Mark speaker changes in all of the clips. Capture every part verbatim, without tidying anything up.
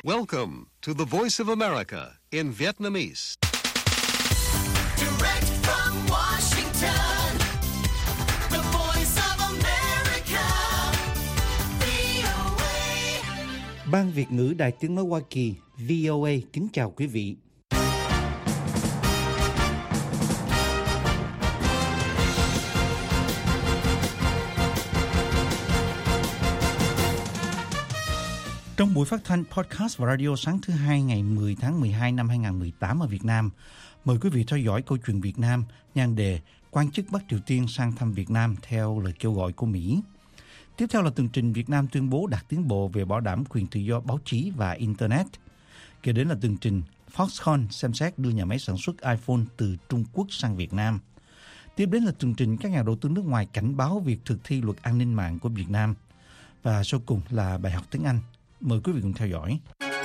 Speaker 1: Welcome to the Voice of America in Vietnamese.
Speaker 2: Direct from Washington, the Voice of America, vê o a.
Speaker 3: Ban Việt ngữ Đài Tiếng nói Hoa Kỳ vê o a kính chào quý vị. Trong buổi phát thanh podcast và radio sáng thứ hai ngày mười tháng mười hai năm hai nghìn không trăm mười tám ở Việt Nam, mời quý vị theo dõi câu chuyện Việt Nam nhan đề quan chức Bắc Triều Tiên sang thăm Việt Nam theo lời kêu gọi của Mỹ. Tiếp theo là tường trình Việt Nam tuyên bố đạt tiến bộ về bảo đảm quyền tự do báo chí và Internet. Kế đến là tường trình Foxconn xem xét đưa nhà máy sản xuất iPhone từ Trung Quốc sang Việt Nam. Tiếp đến là tường trình các nhà đầu tư nước ngoài cảnh báo việc thực thi luật an ninh mạng của Việt Nam. Và sau cùng là bài học tiếng Anh. Mời quý vị cùng theo dõi.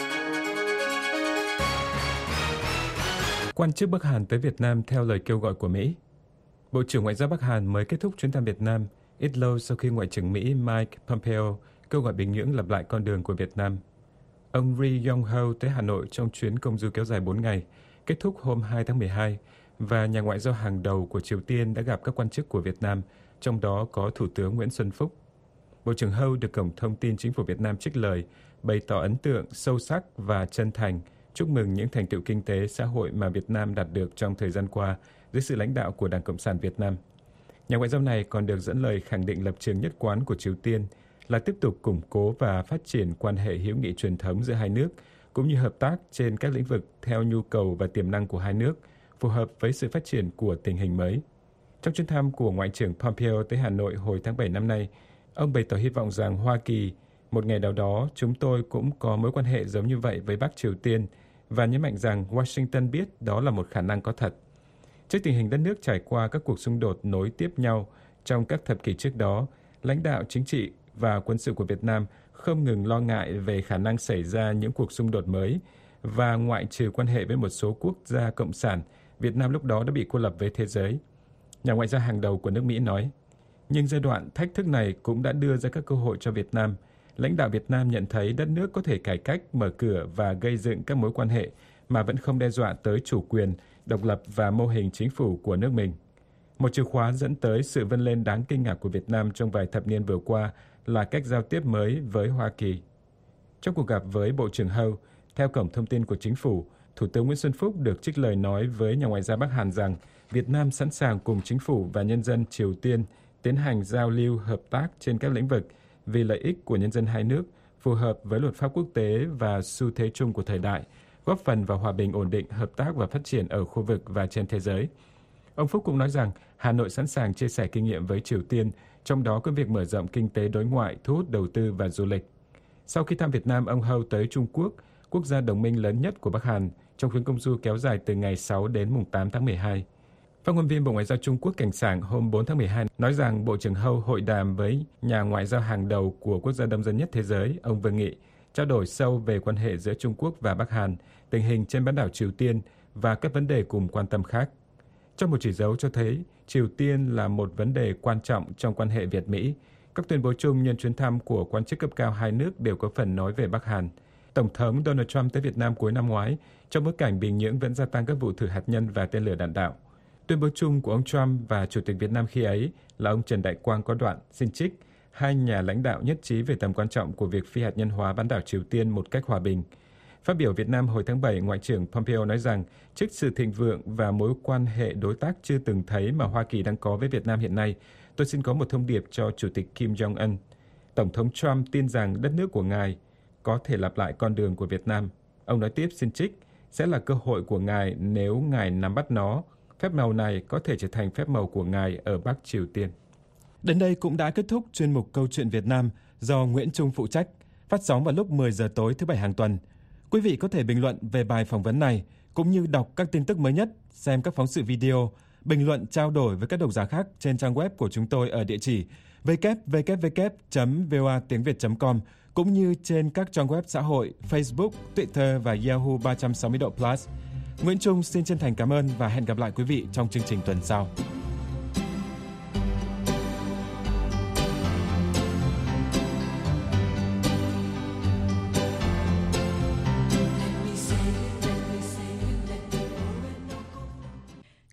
Speaker 4: Quan chức Bắc Hàn tới Việt Nam theo lời kêu gọi của Mỹ. Bộ trưởng Ngoại giao Bắc Hàn mới kết thúc chuyến thăm Việt Nam ít lâu sau khi Ngoại trưởng Mỹ Mike Pompeo kêu gọi Bình Nhưỡng lập lại con đường của Việt Nam. Ông Ri Yong Ho tới Hà Nội trong chuyến công du kéo dài bốn ngày, kết thúc hôm hai tháng mười hai, và nhà ngoại giao hàng đầu của Triều Tiên đã gặp các quan chức của Việt Nam, trong đó có Thủ tướng Nguyễn Xuân Phúc. Bộ trưởng Ho được Cổng Thông tin Chính phủ Việt Nam trích lời, bày tỏ ấn tượng sâu sắc và chân thành, chúc mừng những thành tựu kinh tế xã hội mà Việt Nam đạt được trong thời gian qua dưới sự lãnh đạo của Đảng Cộng sản Việt Nam. Nhà ngoại giao này còn được dẫn lời khẳng định lập trường nhất quán của Triều Tiên là tiếp tục củng cố và phát triển quan hệ hữu nghị truyền thống giữa hai nước, cũng như hợp tác trên các lĩnh vực theo nhu cầu và tiềm năng của hai nước, phù hợp với sự phát triển của tình hình mới. Trong chuyến thăm của Ngoại trưởng Pompeo tới Hà Nội hồi tháng bảy năm nay, ông bày tỏ hy vọng rằng Hoa Kỳ, một ngày nào đó chúng tôi cũng có mối quan hệ giống như vậy với Bắc Triều Tiên, và nhấn mạnh rằng Washington biết đó là một khả năng có thật. Trước tình hình đất nước trải qua các cuộc xung đột nối tiếp nhau trong các thập kỷ trước đó, lãnh đạo chính trị và quân sự của Việt Nam không ngừng lo ngại về khả năng xảy ra những cuộc xung đột mới, và ngoại trừ quan hệ với một số quốc gia cộng sản, Việt Nam lúc đó đã bị cô lập với thế giới. Nhà ngoại giao hàng đầu của nước Mỹ nói, nhưng giai đoạn thách thức này cũng đã đưa ra các cơ hội cho Việt Nam. Lãnh đạo Việt Nam nhận thấy đất nước có thể cải cách, mở cửa và gây dựng các mối quan hệ mà vẫn không đe dọa tới chủ quyền, độc lập và mô hình chính phủ của nước mình. Một chìa khóa dẫn tới sự vươn lên đáng kinh ngạc của Việt Nam trong vài thập niên vừa qua là cách giao tiếp mới với Hoa Kỳ. Trong cuộc gặp với Bộ trưởng Ho, theo Cổng Thông tin của Chính phủ, Thủ tướng Nguyễn Xuân Phúc được trích lời nói với nhà ngoại giao Bắc Hàn rằng Việt Nam sẵn sàng cùng Chính phủ và nhân dân Triều Tiên tiến hành giao lưu hợp tác trên các lĩnh vực vì lợi ích của nhân dân hai nước, phù hợp với luật pháp quốc tế và xu thế chung của thời đại, góp phần vào hòa bình, ổn định, hợp tác và phát triển ở khu vực và trên thế giới. Ông Phúc cũng nói rằng Hà Nội sẵn sàng chia sẻ kinh nghiệm với Triều Tiên, trong đó có việc mở rộng kinh tế đối ngoại, thu hút đầu tư và du lịch. Sau khi thăm Việt Nam, ông Ho tới Trung Quốc, quốc gia đồng minh lớn nhất của Bắc Hàn, trong chuyến công du kéo dài từ ngày sáu đến mùng tám tháng mười hai. Phát ngôn viên Bộ Ngoại giao Trung Quốc Cảnh Sảng hôm bốn tháng mười hai nói rằng Bộ trưởng Ho hội đàm với nhà ngoại giao hàng đầu của quốc gia đông dân nhất thế giới, ông Vương Nghị, trao đổi sâu về quan hệ giữa Trung Quốc và Bắc Hàn, tình hình trên bán đảo Triều Tiên và các vấn đề cùng quan tâm khác. Trong một chỉ dấu cho thấy Triều Tiên là một vấn đề quan trọng trong quan hệ Việt-Mỹ, các tuyên bố chung nhân chuyến thăm của quan chức cấp cao hai nước đều có phần nói về Bắc Hàn. Tổng thống Donald Trump tới Việt Nam cuối năm ngoái, trong bối cảnh Bình Nhưỡng vẫn gia tăng các vụ thử hạt nhân và tên lửa đạn đạo. Tuyên bố chung của ông Trump và Chủ tịch Việt Nam khi ấy là ông Trần Đại Quang có đoạn xin trích, hai nhà lãnh đạo nhất trí về tầm quan trọng của việc phi hạt nhân hóa bán đảo Triều Tiên một cách hòa bình. Phát biểu Việt Nam hồi tháng bảy, Ngoại trưởng Pompeo nói rằng trước sự thịnh vượng và mối quan hệ đối tác chưa từng thấy mà Hoa Kỳ đang có với Việt Nam hiện nay, tôi xin có một thông điệp cho Chủ tịch Kim Jong-un. Tổng thống Trump tin rằng đất nước của ngài có thể lặp lại con đường của Việt Nam. Ông nói tiếp xin trích, sẽ là cơ hội của ngài nếu ngài nắm bắt nó. Phép màu này có thể trở thành phép màu của ngài ở Bắc Triều Tiên.
Speaker 5: Đến đây cũng đã kết thúc chuyên mục Câu chuyện Việt Nam do Nguyễn Trung phụ trách, phát sóng vào lúc mười giờ tối thứ Bảy hàng tuần. Quý vị có thể bình luận về bài phỏng vấn này, cũng như đọc các tin tức mới nhất, xem các phóng sự video, bình luận trao đổi với các độc giả khác trên trang web của chúng tôi ở địa chỉ w w w chấm v o a tiếng việt chấm com, cũng như trên các trang web xã hội Facebook, Twitter và Yahoo ba trăm sáu mươi độ Plus. Nguyễn Trung xin chân thành cảm ơn và hẹn gặp lại quý vị trong chương trình tuần sau.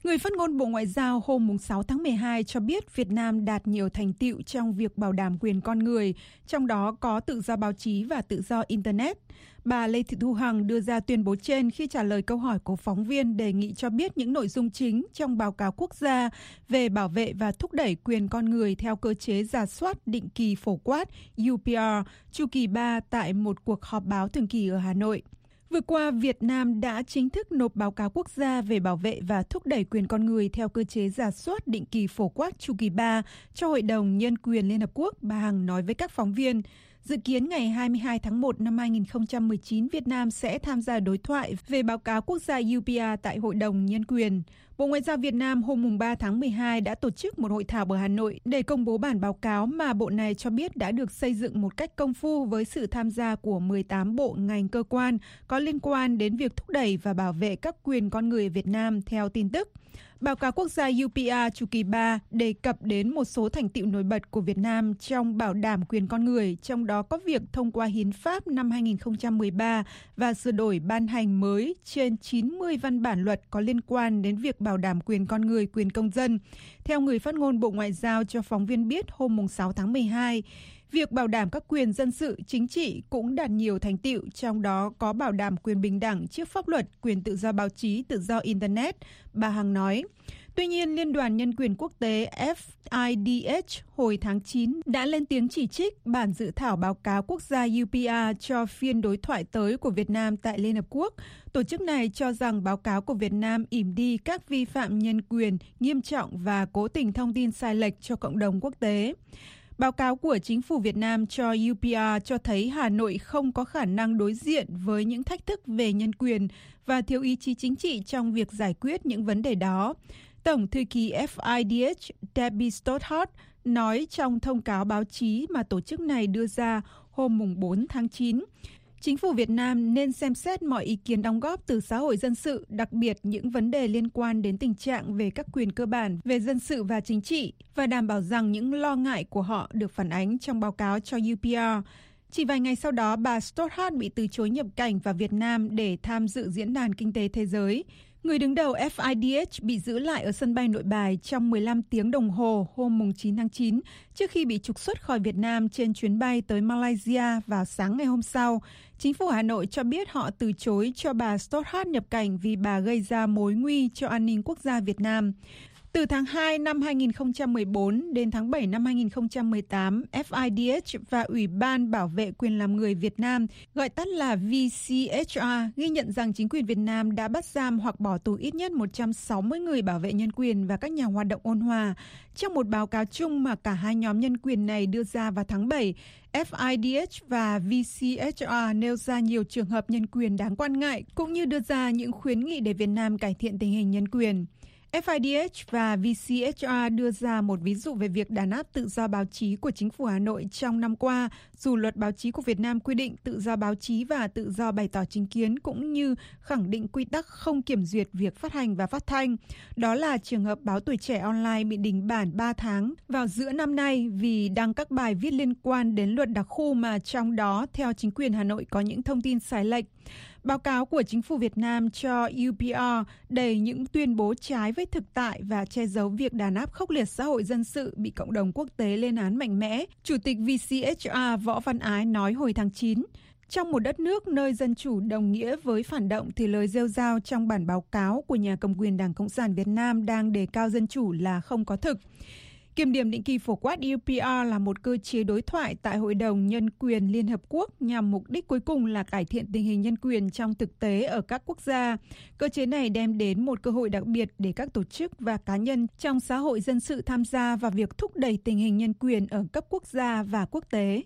Speaker 6: Người phát ngôn Bộ Ngoại giao hôm sáu tháng mười hai cho biết Việt Nam đạt nhiều thành tựu trong việc bảo đảm quyền con người, trong đó có tự do báo chí và tự do Internet. Bà Lê Thị Thu Hằng đưa ra tuyên bố trên khi trả lời câu hỏi của phóng viên đề nghị cho biết những nội dung chính trong báo cáo quốc gia về bảo vệ và thúc đẩy quyền con người theo cơ chế rà soát định kỳ phổ quát U P R chu kỳ ba tại một cuộc họp báo thường kỳ ở Hà Nội. Vừa qua, Việt Nam đã chính thức nộp báo cáo quốc gia về bảo vệ và thúc đẩy quyền con người theo cơ chế rà soát định kỳ phổ quát chu kỳ ba cho Hội đồng Nhân quyền Liên Hợp Quốc, bà Hằng nói với các phóng viên. Dự kiến ngày hai mươi hai tháng một năm hai nghìn không trăm mười chín, Việt Nam sẽ tham gia đối thoại về báo cáo quốc gia U P R tại Hội đồng Nhân quyền. Bộ Ngoại giao Việt Nam hôm ba tháng mười hai đã tổ chức một hội thảo ở Hà Nội để công bố bản báo cáo mà bộ này cho biết đã được xây dựng một cách công phu với sự tham gia của mười tám bộ ngành cơ quan có liên quan đến việc thúc đẩy và bảo vệ các quyền con người ở Việt Nam theo tin tức. Báo cáo quốc gia U P R chu kỳ ba đề cập đến một số thành tựu nổi bật của Việt Nam trong bảo đảm quyền con người, trong đó có việc thông qua hiến pháp năm hai nghìn không trăm mười ba và sửa đổi ban hành mới trên chín mươi văn bản luật có liên quan đến việc bảo đảm quyền con người, quyền công dân. Theo người phát ngôn Bộ Ngoại giao cho phóng viên biết hôm sáu tháng mười hai, việc bảo đảm các quyền dân sự, chính trị cũng đạt nhiều thành tựu, trong đó có bảo đảm quyền bình đẳng trước pháp luật, quyền tự do báo chí, tự do Internet, bà Hằng nói. Tuy nhiên, Liên đoàn Nhân quyền Quốc tế F I D H hồi tháng chín đã lên tiếng chỉ trích bản dự thảo báo cáo quốc gia U P R cho phiên đối thoại tới của Việt Nam tại Liên Hợp Quốc. Tổ chức này cho rằng báo cáo của Việt Nam ỉm đi các vi phạm nhân quyền nghiêm trọng và cố tình thông tin sai lệch cho cộng đồng quốc tế. Báo cáo của chính phủ Việt Nam cho U P R cho thấy Hà Nội không có khả năng đối diện với những thách thức về nhân quyền và thiếu ý chí chính trị trong việc giải quyết những vấn đề đó. Tổng thư ký F I D H Debbie Stothard nói trong thông cáo báo chí mà tổ chức này đưa ra hôm bốn tháng chín. Chính phủ Việt Nam nên xem xét mọi ý kiến đóng góp từ xã hội dân sự, đặc biệt những vấn đề liên quan đến tình trạng về các quyền cơ bản về dân sự và chính trị, và đảm bảo rằng những lo ngại của họ được phản ánh trong báo cáo cho U P R. Chỉ vài ngày sau đó, bà Stothard bị từ chối nhập cảnh vào Việt Nam để tham dự Diễn đàn Kinh tế Thế giới. Người đứng đầu F I D H bị giữ lại ở sân bay Nội Bài trong mười lăm tiếng đồng hồ hôm chín tháng chín trước khi bị trục xuất khỏi Việt Nam trên chuyến bay tới Malaysia vào sáng ngày hôm sau. Chính phủ Hà Nội cho biết họ từ chối cho bà Stothard nhập cảnh vì bà gây ra mối nguy cho an ninh quốc gia Việt Nam. Từ tháng hai năm hai nghìn không trăm mười bốn đến tháng bảy năm hai nghìn không trăm mười tám, F I D H và Ủy ban Bảo vệ quyền làm người Việt Nam, gọi tắt là V C H R, ghi nhận rằng chính quyền Việt Nam đã bắt giam hoặc bỏ tù ít nhất một trăm sáu mươi người bảo vệ nhân quyền và các nhà hoạt động ôn hòa. Trong một báo cáo chung mà cả hai nhóm nhân quyền này đưa ra vào tháng bảy, F I D H và V C H R nêu ra nhiều trường hợp nhân quyền đáng quan ngại, cũng như đưa ra những khuyến nghị để Việt Nam cải thiện tình hình nhân quyền. F I D H và V C H R đưa ra một ví dụ về việc đàn áp tự do báo chí của chính phủ Hà Nội trong năm qua, dù luật báo chí của Việt Nam quy định tự do báo chí và tự do bày tỏ chính kiến, cũng như khẳng định quy tắc không kiểm duyệt việc phát hành và phát thanh. Đó là trường hợp báo Tuổi Trẻ Online bị đình bản ba tháng vào giữa năm nay vì đăng các bài viết liên quan đến luật đặc khu mà trong đó, theo chính quyền Hà Nội, có những thông tin sai lệch. Báo cáo của chính phủ Việt Nam cho U P R đầy những tuyên bố trái với thực tại và che giấu việc đàn áp khốc liệt xã hội dân sự bị cộng đồng quốc tế lên án mạnh mẽ. Chủ tịch V C H R Võ Văn Ái nói hồi tháng chín, trong một đất nước nơi dân chủ đồng nghĩa với phản động thì lời rêu rao trong bản báo cáo của nhà cầm quyền Đảng Cộng sản Việt Nam đang đề cao dân chủ là không có thực. Kiểm điểm định kỳ phổ quát U P R là một cơ chế đối thoại tại Hội đồng Nhân quyền Liên Hợp Quốc nhằm mục đích cuối cùng là cải thiện tình hình nhân quyền trong thực tế ở các quốc gia. Cơ chế này đem đến một cơ hội đặc biệt để các tổ chức và cá nhân trong xã hội dân sự tham gia vào việc thúc đẩy tình hình nhân quyền ở cấp quốc gia và quốc tế.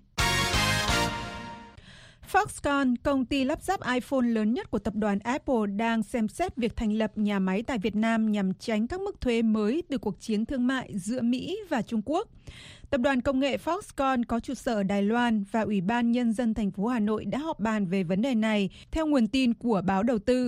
Speaker 6: Foxconn, công ty lắp ráp iPhone lớn nhất của tập đoàn Apple, đang xem xét việc thành lập nhà máy tại Việt Nam nhằm tránh các mức thuế mới từ cuộc chiến thương mại giữa Mỹ và Trung Quốc. Tập đoàn công nghệ Foxconn có trụ sở ở Đài Loan và Ủy ban Nhân dân thành phố Hà Nội đã họp bàn về vấn đề này, theo nguồn tin của báo Đầu tư.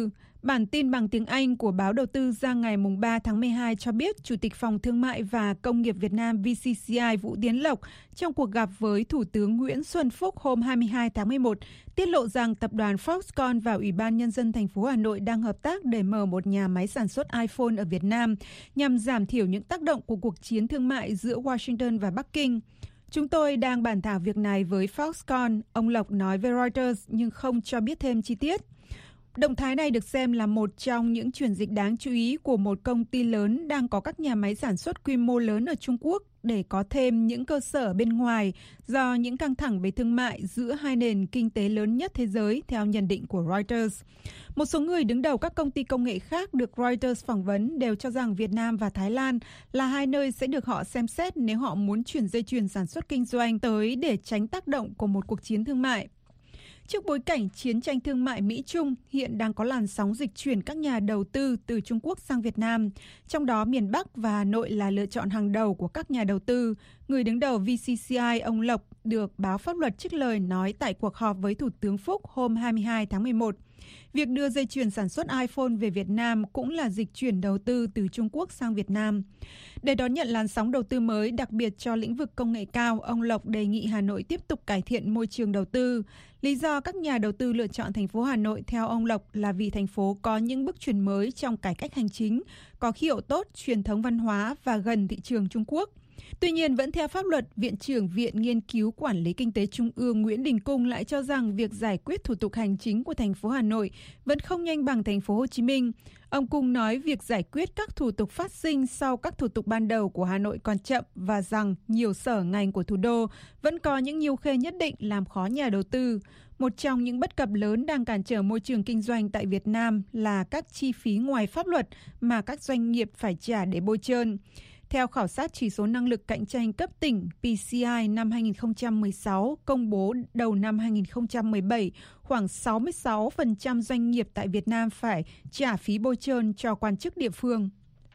Speaker 6: Bản tin bằng tiếng Anh của báo Đầu tư ra ngày ba tháng mười hai cho biết Chủ tịch Phòng Thương mại và Công nghiệp Việt Nam vê xê xê i Vũ Tiến Lộc trong cuộc gặp với Thủ tướng Nguyễn Xuân Phúc hôm hai mươi hai tháng mười một tiết lộ rằng tập đoàn Foxconn và Ủy ban Nhân dân thành phố Hà Nội đang hợp tác để mở một nhà máy sản xuất iPhone ở Việt Nam nhằm giảm thiểu những tác động của cuộc chiến thương mại giữa Washington và Bắc Kinh. Chúng tôi đang bàn thảo việc này với Foxconn, ông Lộc nói với Reuters nhưng không cho biết thêm chi tiết. Động thái này được xem là một trong những chuyển dịch đáng chú ý của một công ty lớn đang có các nhà máy sản xuất quy mô lớn ở Trung Quốc để có thêm những cơ sở bên ngoài do những căng thẳng về thương mại giữa hai nền kinh tế lớn nhất thế giới, theo nhận định của Reuters. Một số người đứng đầu các công ty công nghệ khác được Reuters phỏng vấn đều cho rằng Việt Nam và Thái Lan là hai nơi sẽ được họ xem xét nếu họ muốn chuyển dây chuyền sản xuất kinh doanh tới để tránh tác động của một cuộc chiến thương mại. Trước bối cảnh chiến tranh thương mại Mỹ-Trung, hiện đang có làn sóng dịch chuyển các nhà đầu tư từ Trung Quốc sang Việt Nam, trong đó miền Bắc và Hà Nội là lựa chọn hàng đầu của các nhà đầu tư. Người đứng đầu vê xê xê i ông Lộc được báo Pháp luật trích lời nói tại cuộc họp với Thủ tướng Phúc hôm hai mươi hai tháng mười một. Việc đưa dây chuyền sản xuất iPhone về Việt Nam cũng là dịch chuyển đầu tư từ Trung Quốc sang Việt Nam. Để đón nhận làn sóng đầu tư mới, đặc biệt cho lĩnh vực công nghệ cao, ông Lộc đề nghị Hà Nội tiếp tục cải thiện môi trường đầu tư. Lý do các nhà đầu tư lựa chọn thành phố Hà Nội theo ông Lộc là vì thành phố có những bước chuyển mới trong cải cách hành chính, có khí hậu tốt, truyền thống văn hóa và gần thị trường Trung Quốc. Tuy nhiên, vẫn theo pháp luật, Viện trưởng Viện Nghiên cứu Quản lý Kinh tế Trung ương Nguyễn Đình Cung lại cho rằng việc giải quyết thủ tục hành chính của thành phố Hà Nội vẫn không nhanh bằng thành phố Hồ Chí Minh. Ông Cung nói việc giải quyết các thủ tục phát sinh sau các thủ tục ban đầu của Hà Nội còn chậm và rằng nhiều sở ngành của thủ đô vẫn có những nhiêu khê nhất định làm khó nhà đầu tư. Một trong những bất cập lớn đang cản trở môi trường kinh doanh tại Việt Nam là các chi phí ngoài pháp luật mà các doanh nghiệp phải trả để bôi trơn. Theo khảo sát chỉ số năng lực cạnh tranh cấp tỉnh pê xê i năm hai không một sáu công bố đầu năm hai không một bảy, khoảng sáu mươi sáu phần trăm doanh nghiệp tại Việt Nam phải trả phí bôi trơn cho quan chức địa phương.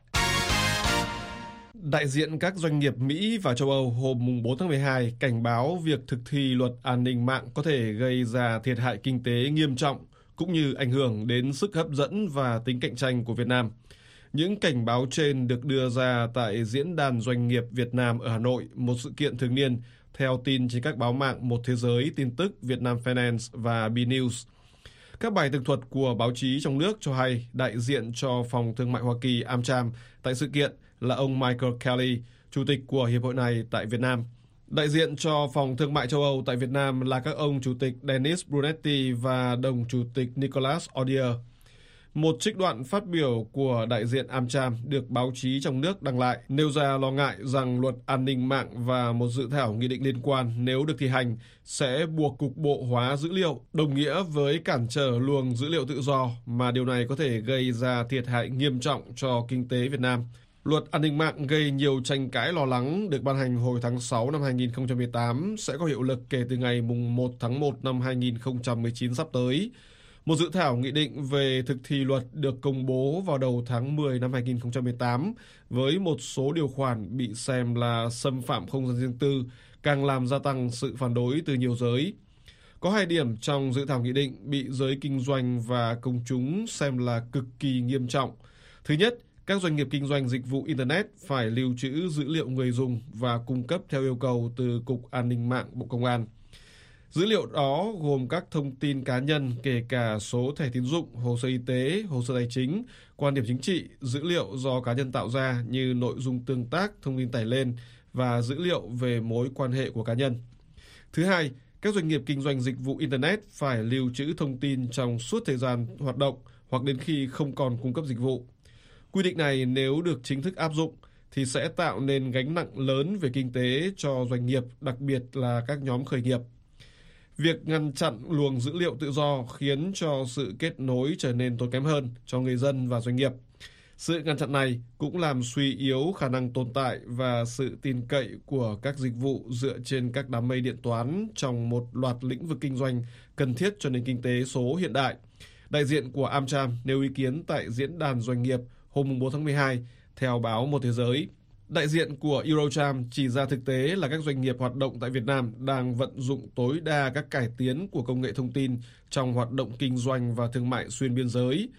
Speaker 7: Đại diện các doanh nghiệp Mỹ và châu Âu hôm bốn tháng mười hai cảnh báo việc thực thi luật an ninh mạng có thể gây ra thiệt hại kinh tế nghiêm trọng cũng như ảnh hưởng đến sức hấp dẫn và tính cạnh tranh của Việt Nam. Những cảnh báo trên được đưa ra tại Diễn đàn Doanh nghiệp Việt Nam ở Hà Nội, một sự kiện thường niên, theo tin trên các báo mạng Một Thế Giới, Tin tức, Vietnam Finance và B-News. Các bài tường thuật của báo chí trong nước cho hay đại diện cho Phòng Thương mại Hoa Kỳ AmCham tại sự kiện là ông Michael Kelly, chủ tịch của hiệp hội này tại Việt Nam. Đại diện cho Phòng Thương mại châu Âu tại Việt Nam là các ông chủ tịch Dennis Brunetti và đồng chủ tịch Nicolas Odier. Một trích đoạn phát biểu của đại diện AmCham được báo chí trong nước đăng lại nêu ra lo ngại rằng luật an ninh mạng và một dự thảo nghị định liên quan nếu được thi hành sẽ buộc cục bộ hóa dữ liệu, đồng nghĩa với cản trở luồng dữ liệu tự do mà điều này có thể gây ra thiệt hại nghiêm trọng cho kinh tế Việt Nam. Luật an ninh mạng gây nhiều tranh cãi lo lắng được ban hành hồi tháng sáu năm hai không một tám sẽ có hiệu lực kể từ ngày một tháng một năm hai không một chín sắp tới. Một dự thảo nghị định về thực thi luật được công bố vào đầu tháng mười năm hai không một tám với một số điều khoản bị xem là xâm phạm không gian riêng tư, càng làm gia tăng sự phản đối từ nhiều giới. Có hai điểm trong dự thảo nghị định bị giới kinh doanh và công chúng xem là cực kỳ nghiêm trọng. Thứ nhất, các doanh nghiệp kinh doanh dịch vụ Internet phải lưu trữ dữ liệu người dùng và cung cấp theo yêu cầu từ Cục An ninh mạng Bộ Công an. Dữ liệu đó gồm các thông tin cá nhân kể cả số thẻ tín dụng, hồ sơ y tế, hồ sơ tài chính, quan điểm chính trị, dữ liệu do cá nhân tạo ra như nội dung tương tác, thông tin tải lên và dữ liệu về mối quan hệ của cá nhân. Thứ hai, các doanh nghiệp kinh doanh dịch vụ Internet phải lưu trữ thông tin trong suốt thời gian hoạt động hoặc đến khi không còn cung cấp dịch vụ. Quy định này nếu được chính thức áp dụng thì sẽ tạo nên gánh nặng lớn về kinh tế cho doanh nghiệp, đặc biệt là các nhóm khởi nghiệp. Việc ngăn chặn luồng dữ liệu tự do khiến cho sự kết nối trở nên tốn kém hơn cho người dân và doanh nghiệp. Sự ngăn chặn này cũng làm suy yếu khả năng tồn tại và sự tin cậy của các dịch vụ dựa trên các đám mây điện toán trong một loạt lĩnh vực kinh doanh cần thiết cho nền kinh tế số hiện đại. Đại diện của AmCham nêu ý kiến tại Diễn đàn Doanh nghiệp hôm bốn tháng mười hai, theo báo Một Thế Giới. Đại diện của Eurocharm chỉ ra thực tế là các doanh nghiệp hoạt động tại Việt Nam đang vận dụng tối đa các cải tiến của công nghệ thông tin trong hoạt động kinh doanh và thương mại xuyên biên giới.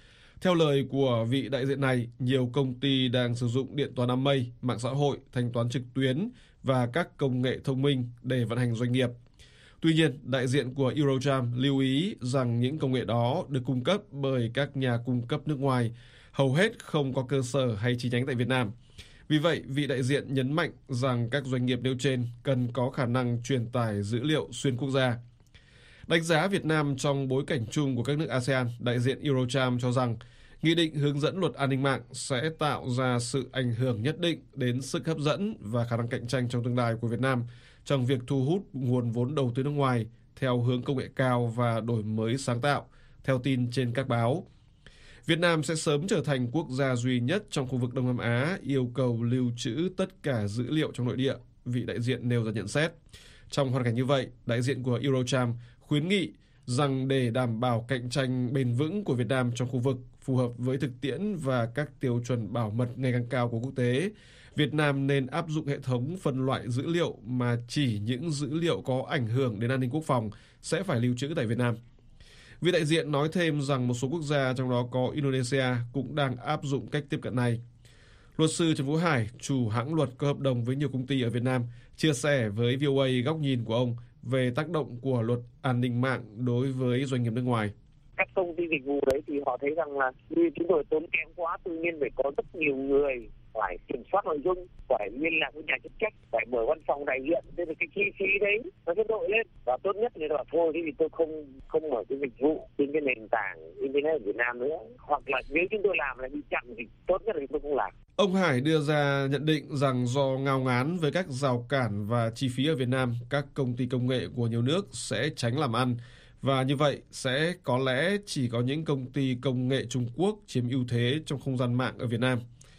Speaker 7: Theo lời của vị đại diện này, nhiều công ty đang sử dụng điện toán đám mây, mạng xã hội, thanh toán trực tuyến và các công nghệ thông minh để vận hành doanh nghiệp. Tuy nhiên, đại diện của Eurocharm lưu ý rằng những công nghệ đó được cung cấp bởi các nhà cung cấp nước ngoài, hầu hết không có cơ sở hay chi nhánh tại Việt Nam. Vì vậy, vị đại diện nhấn mạnh rằng các doanh nghiệp nêu trên cần có khả năng truyền tải dữ liệu xuyên quốc gia. Đánh giá Việt Nam trong bối cảnh chung của các nước a sê an, đại diện Eurocharm cho rằng Nghị định hướng dẫn luật an ninh mạng sẽ tạo ra sự ảnh hưởng nhất định đến sức hấp dẫn và khả năng cạnh tranh trong tương lai của Việt Nam trong việc thu hút nguồn vốn đầu tư nước ngoài theo hướng công nghệ cao và đổi mới sáng tạo, theo tin trên các báo. Việt Nam sẽ sớm trở thành quốc gia duy nhất trong khu vực Đông Nam Á yêu cầu lưu trữ tất cả dữ liệu trong nội địa, vị đại diện nêu ra nhận xét. Trong hoàn cảnh như vậy, đại diện của Eurocharm khuyến nghị rằng để đảm bảo cạnh tranh bền vững của Việt Nam trong khu vực phù hợp với thực tiễn và các tiêu chuẩn bảo mật ngày càng cao của quốc tế, Việt Nam nên áp dụng hệ thống phân loại dữ liệu mà chỉ những dữ liệu có ảnh hưởng đến an ninh quốc phòng sẽ phải lưu trữ tại Việt Nam. Vị đại diện nói thêm rằng một số quốc gia, trong đó có Indonesia, cũng đang áp dụng cách tiếp cận này. Luật sư Trần Vũ Hải, chủ hãng luật có hợp đồng với nhiều công ty ở Việt Nam, chia sẻ với vê o a góc nhìn của ông về tác động của luật an ninh mạng đối với doanh nghiệp nước ngoài.
Speaker 8: Các công ty dịch vụ đấy thì họ thấy rằng là như chúng tôi tốn kém quá, tự nhiên phải có rất nhiều người phải kiểm soát nội dung, phải liên lạc với nhà chức trách, phải mở văn phòng đại diện, thế thì cái chi phí đấy nó sẽ đội lên. Và tốt nhất thì là thôi, thì tôi không không mở cái dịch vụ trên cái nền tảng internet ở Việt Nam nữa, hoặc là nếu chúng tôi làm lại bị chặn thì tốt nhất là tôi không làm.
Speaker 7: Ông Hải đưa ra nhận định rằng do ngao ngán với các rào cản và chi phí ở Việt Nam, các công ty công nghệ của nhiều nước sẽ tránh làm ăn. Và như vậy sẽ có lẽ chỉ có những công ty công nghệ Trung Quốc chiếm ưu thế trong không gian mạng ở Việt Nam.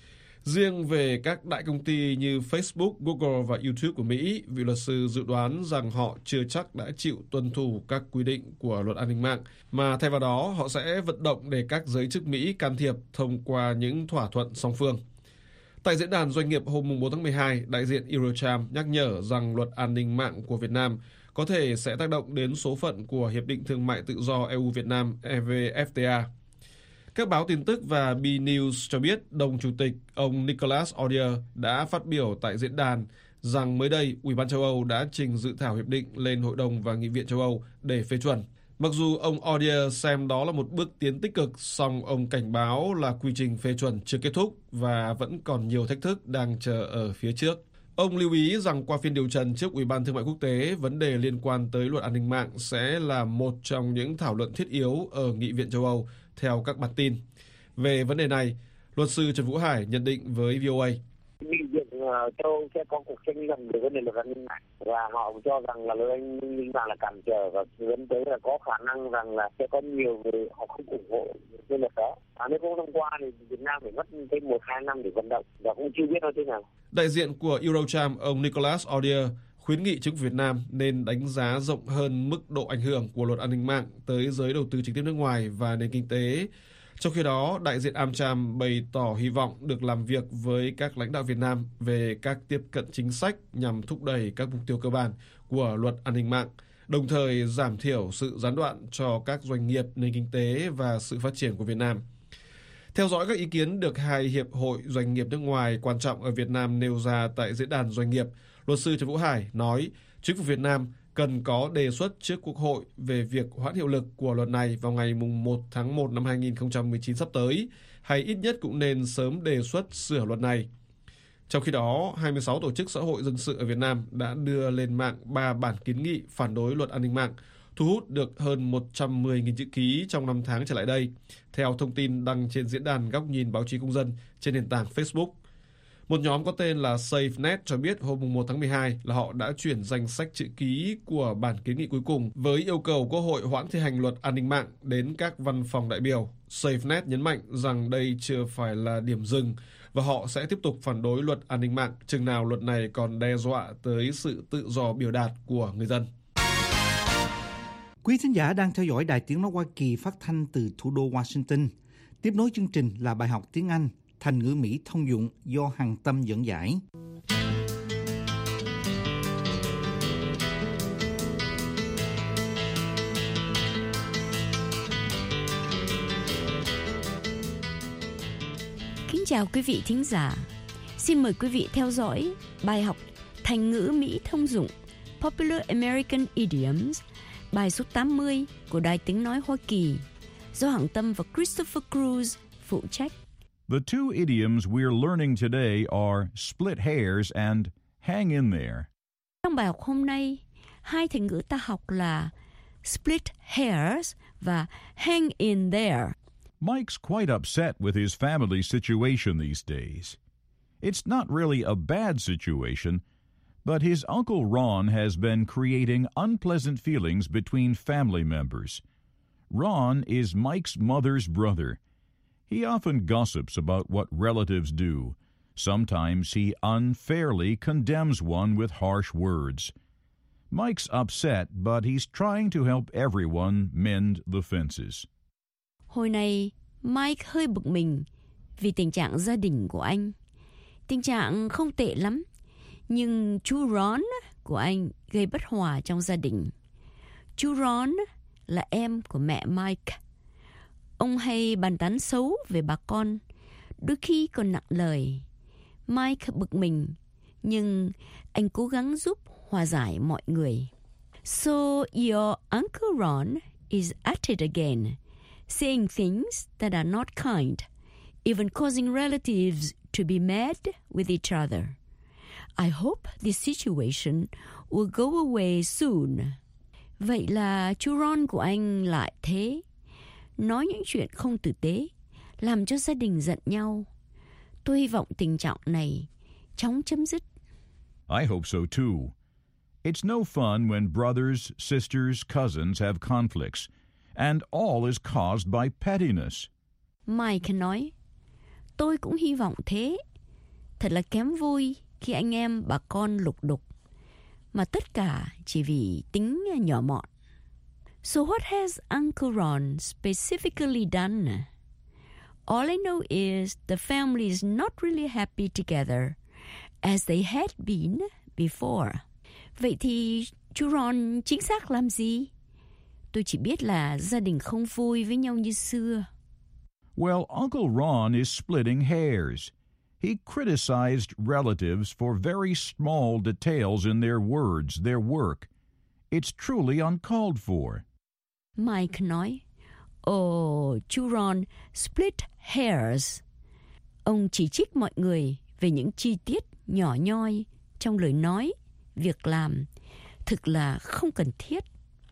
Speaker 7: Riêng về các đại công ty như Facebook, Google và YouTube của Mỹ, vị luật sư dự đoán rằng họ chưa chắc đã chịu tuân thủ các quy định của luật an ninh mạng, mà thay vào đó họ sẽ vận động để các giới chức Mỹ can thiệp thông qua những thỏa thuận song phương. Tại diễn đàn doanh nghiệp hôm bốn tháng mười hai, đại diện Eurocharm nhắc nhở rằng luật an ninh mạng của Việt Nam có thể sẽ tác động đến số phận của Hiệp định Thương mại Tự do e u-Việt Nam e vê ép tê a. Các báo tin tức và B-News cho biết đồng chủ tịch ông Nicolas Audier đã phát biểu tại diễn đàn rằng mới đây Ủy ban châu Âu đã trình dự thảo hiệp định lên Hội đồng và Nghị viện châu Âu để phê chuẩn. Mặc dù ông Audier xem đó là một bước tiến tích cực, song ông cảnh báo là quy trình phê chuẩn chưa kết thúc và vẫn còn nhiều thách thức đang chờ ở phía trước. Ông lưu ý rằng qua phiên điều trần trước Ủy ban Thương mại Quốc tế, vấn đề liên quan tới luật an ninh mạng sẽ là một trong những thảo luận thiết yếu ở Nghị viện châu Âu, theo các bản tin. Về vấn đề này, luật sư Trần Vũ Hải nhận định với vê o a.
Speaker 8: Nghị viện châu Âu sẽ có cuộc tranh luận về vấn đề luật an ninh mạng và họ cho rằng là luật an ninh mạng là cản trở và dẫn tới là có khả năng rằng là sẽ có nhiều người họ không ủng hộ cái luật đó. À, nếu không thông qua thì Việt Nam phải mất thêm một hai năm để vận động và cũng chưa biết nó thế nào.
Speaker 7: Đại diện của Eurocharm, ông Nicolas Audier, khuyến nghị chính phủ Việt Nam nên đánh giá rộng hơn mức độ ảnh hưởng của luật an ninh mạng tới giới đầu tư trực tiếp nước ngoài và nền kinh tế. Trong khi đó, đại diện AmCham bày tỏ hy vọng được làm việc với các lãnh đạo Việt Nam về các tiếp cận chính sách nhằm thúc đẩy các mục tiêu cơ bản của luật an ninh mạng, đồng thời giảm thiểu sự gián đoạn cho các doanh nghiệp, nền kinh tế và sự phát triển của Việt Nam. Theo dõi các ý kiến được hai hiệp hội doanh nghiệp nước ngoài quan trọng ở Việt Nam nêu ra tại diễn đàn doanh nghiệp, luật sư Trần Vũ Hải nói chính phủ Việt Nam cần có đề xuất trước Quốc hội về việc hoãn hiệu lực của luật này vào ngày một tháng một năm hai nghìn không trăm mười chín sắp tới, hay ít nhất cũng nên sớm đề xuất sửa luật này. Trong khi đó, hai mươi sáu tổ chức xã hội dân sự ở Việt Nam đã đưa lên mạng ba bản kiến nghị phản đối luật an ninh mạng, thu hút được hơn một trăm mười nghìn chữ ký trong năm tháng trở lại đây, theo thông tin đăng trên diễn đàn Góc nhìn báo chí công dân trên nền tảng Facebook. Một nhóm có tên là SafeNet cho biết hôm một tháng mười hai là họ đã chuyển danh sách chữ ký của bản kiến nghị cuối cùng với yêu cầu Quốc hội hoãn thi hành luật an ninh mạng đến các văn phòng đại biểu. SafeNet nhấn mạnh rằng đây chưa phải là điểm dừng và họ sẽ tiếp tục phản đối luật an ninh mạng chừng nào luật này còn đe dọa tới sự tự do biểu đạt của người dân.
Speaker 3: Quý thính giả đang theo dõi Đài Tiếng nói Hoa Kỳ phát thanh từ thủ đô Washington. Tiếp nối chương trình là bài học tiếng Anh thành ngữ Mỹ thông dụng do Hằng Tâm dẫn giải.
Speaker 9: Xin chào quý vị thính giả. Xin mời quý vị theo dõi bài học Thành ngữ Mỹ thông dụng Popular American Idioms, bài số tám mươi của Đài Tiếng Nói Hoa Kỳ do Hằng Tâm và Christopher Cruz phụ trách.
Speaker 10: The two idioms we're learning today are split hairs and hang in there.
Speaker 9: Trong bài học hôm nay, hai thành ngữ ta học là split hairs và hang in there.
Speaker 10: Mike's quite upset with his family situation these days. It's not really a bad situation, but his Uncle Ron has been creating unpleasant feelings between family members. Ron is Mike's mother's brother. He often gossips about what relatives do. Sometimes he unfairly condemns one with harsh words. Mike's upset, but he's trying to help everyone mend the fences.
Speaker 9: Hồi này, Mike hơi bực mình vì tình trạng gia đình của anh. Tình trạng không tệ lắm, nhưng chú Ron của anh gây bất hòa trong gia đình. Chú Ron là em của mẹ Mike. Ông hay bàn tán xấu về bà con, đôi khi còn nặng lời. Mike bực mình, nhưng anh cố gắng giúp hòa giải mọi người. So your Uncle Ron is at it again, saying things that are not kind, even causing relatives to be mad with each other. I hope this situation will go away soon. Vậy là chú Ron của anh lại thế, nói những chuyện không tử tế, làm cho gia đình giận nhau. Tôi hy vọng tình trạng này chóng chấm dứt.
Speaker 10: I hope so too. It's no fun when brothers, sisters, cousins have conflicts, and all is caused by pettiness.
Speaker 9: Mike nói, tôi cũng hy vọng thế. Thật là kém vui khi anh em bà con lục đục, mà tất cả chỉ vì tính nhỏ mọn. So what has Uncle Ron specifically done? All I know is the family is not really happy together as they had been before. Vậy thì chú Ron chính xác làm gì? Tôi chỉ biết là gia đình không vui với nhau như xưa.
Speaker 10: Well, Uncle Ron is splitting hairs. He criticized relatives for very small details in their words, their work. It's truly uncalled for.
Speaker 9: Mike nói, ồ, chú Ron split hairs. Ông chỉ trích mọi người về những chi tiết nhỏ nhoi trong lời nói, việc làm, thực là không cần thiết.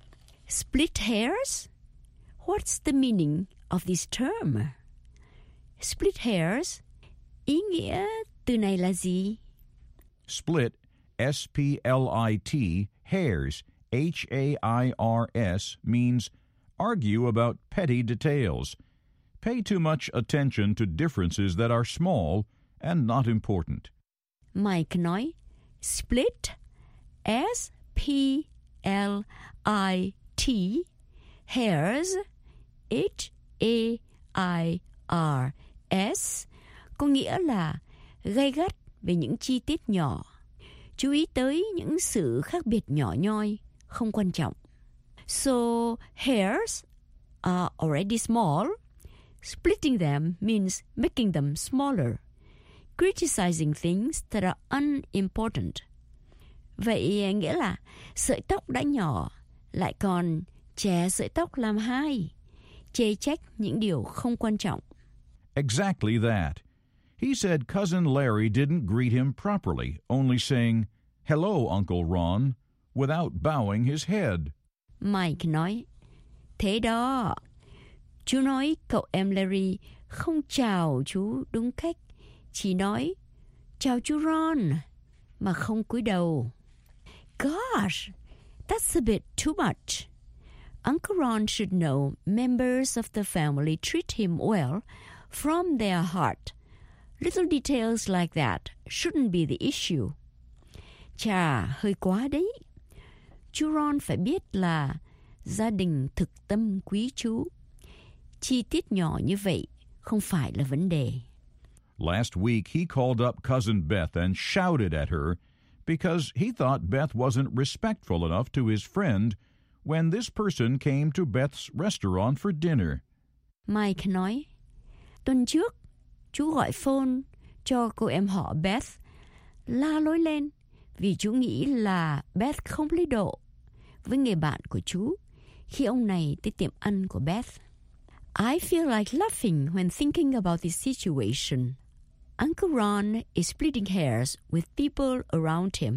Speaker 9: Split hairs? What's the meaning of this term? Split hairs? Ý nghĩa từ này là gì?
Speaker 10: Split, S P L I T, hairs, H A I R S, means argue about petty details. Pay too much attention to differences that are small and not important.
Speaker 9: Mike nói, split, S P L I T, hairs, H A I R S, có nghĩa là gay gắt về những chi tiết nhỏ, chú ý tới những sự khác biệt nhỏ nhoi, không quan trọng. So, hairs are already small. Splitting them means making them smaller, criticizing things that are unimportant. Vậy nghĩa là sợi tóc đã nhỏ, lại còn chẻ sợi tóc làm hai, chê trách những điều không quan trọng.
Speaker 10: Exactly that. He said Cousin Larry didn't greet him properly, only saying, "Hello, Uncle Ron," without bowing his head.
Speaker 9: Mike nói, thế đó. Chú nói cậu em Larry không chào chú đúng cách, chỉ nói, chào chú Ron, mà không cúi đầu. Gosh, that's a bit too much. Uncle Ron should know members of the family treat him well from their heart. Little details like that shouldn't be the issue. Chà, hơi quá đấy. Chú Ron phải biết là gia đình thực tâm quý chú. Chi tiết nhỏ như vậy không phải là vấn đề.
Speaker 10: Last week, he called up Cousin Beth and shouted at her because he thought Beth wasn't respectful enough to his friend when this person came to Beth's restaurant for dinner.
Speaker 9: Mike nói, tuần trước, chú gọi phone cho cô em họ Beth, la lối lên vì chú nghĩ là Beth không lấy độ với người bạn của chú khi ông này tới tiệm ăn của Beth. I feel like laughing when thinking about this situation. Uncle Ron is splitting hairs with people around him.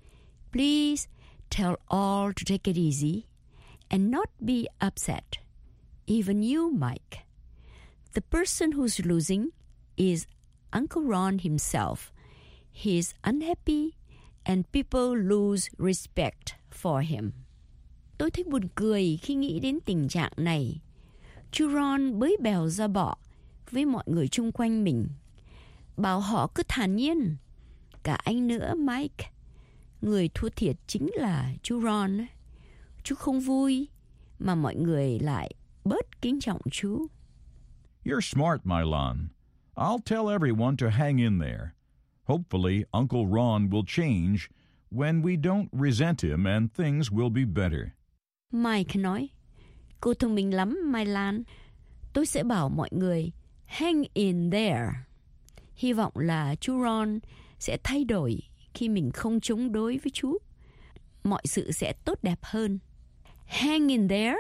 Speaker 9: Please tell all to take it easy and not be upset. Even you, Mike. The person who's losing is Uncle Ron himself. He is unhappy and people lose respect for him. Tôi thấy buồn cười khi nghĩ đến tình trạng này. Chú Ron bới bèo ra bọ với mọi người chung quanh mình. Bảo họ cứ thản nhiên. Cả anh nữa, Mike. Người thua thiệt chính là chú Ron. Chú không vui mà mọi người lại bớt kính trọng chú.
Speaker 10: You're smart, Milan. I'll tell everyone to hang in there. Hopefully, Uncle Ron will change when we don't resent him and things will be better.
Speaker 9: Mike nói, cô thông minh lắm, Mai Lan. Tôi sẽ bảo mọi người hang in there. Hy vọng là chú Ron sẽ thay đổi khi mình không chống đối với chú. Mọi sự sẽ tốt đẹp hơn. Hang in there?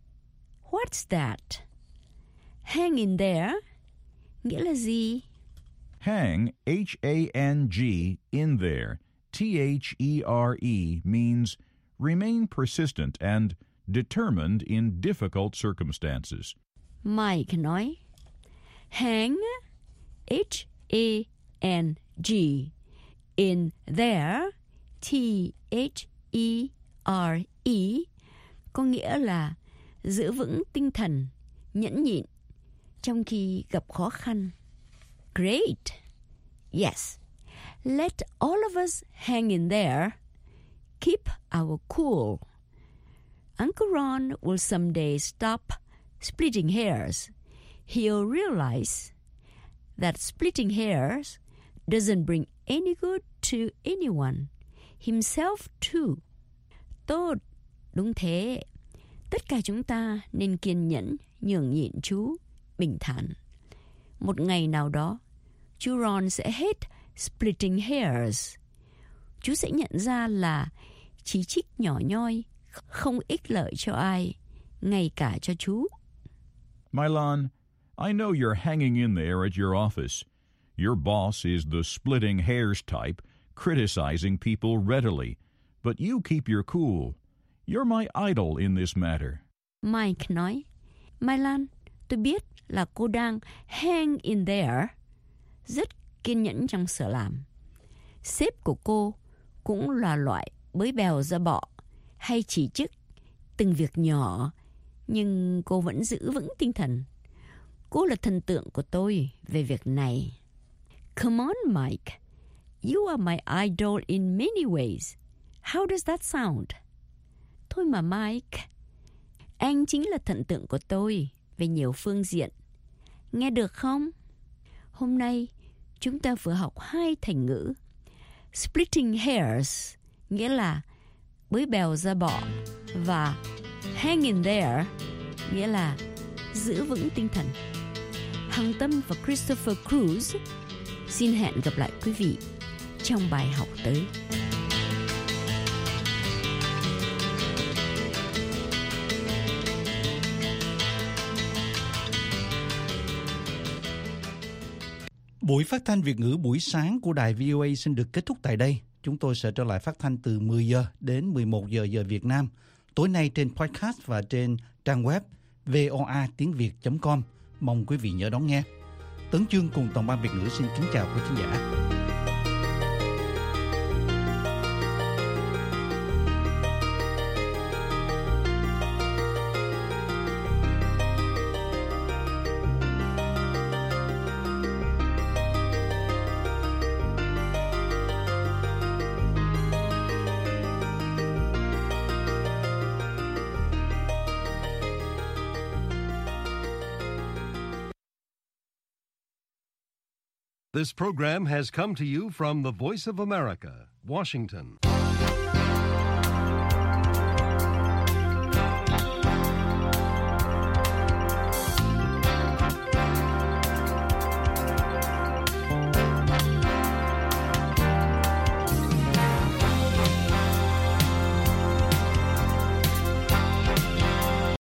Speaker 9: What's that? Hang in there? Nghĩa là gì?
Speaker 10: Hang, H A N G, in there, T H E R E, means remain persistent and determined in difficult circumstances.
Speaker 9: Mike nói, hang, H A N G, in there, T H E R E, có nghĩa là giữ vững tinh thần, nhẫn nhịn trong khi gặp khó khăn. Great. Yes. Let all of us hang in there. Keep our cool. Uncle Ron will someday stop splitting hairs. He'll realize that splitting hairs doesn't bring any good to anyone, himself too. Tốt, đúng thế. Tất cả chúng ta nên kiên nhẫn, nhường nhịn chú, bình thản. Một ngày nào đó, chú Ron sẽ hết splitting hairs. Chú sẽ nhận ra là chỉ trích nhỏ nhoi không ích lợi cho ai, ngay cả cho chú.
Speaker 10: Milan, I know you're hanging in there at your office. Your boss is the splitting hairs type, criticizing people readily. But you keep your cool. You're my idol in this matter.
Speaker 9: Mike nói, Mai Lan, tôi biết là cô đang hang in there, rất kiên nhẫn trong sở làm. Sếp của cô cũng là loại bới bèo ra bọ hay chỉ trích từng việc nhỏ, nhưng cô vẫn giữ vững tinh thần. Cô là thần tượng của tôi về việc này. Come on, Mike. You are my idol in many ways. How does that sound? Thôi mà Mike, anh chính là thần tượng của tôi về nhiều phương diện. Nghe được không? Hôm nay, chúng ta vừa học hai thành ngữ. Splitting hairs, nghĩa là bới bèo ra bọ, và hang in there, nghĩa là giữ vững tinh thần. Hằng Tâm và Christopher Cruz xin hẹn gặp lại quý vị trong bài học tới.
Speaker 3: Buổi phát thanh Việt ngữ buổi sáng của đài vê o a xin được kết thúc tại đây. Chúng tôi sẽ trở lại phát thanh từ mười giờ đến mười một giờ giờ Việt Nam. Tối nay trên podcast và trên trang web voa tiếng việt chấm com. Mong quý vị nhớ đón nghe. Tấn Chương cùng toàn ban Việt ngữ xin kính chào quý khán giả.
Speaker 1: This program has come to you from the Voice of America, Washington.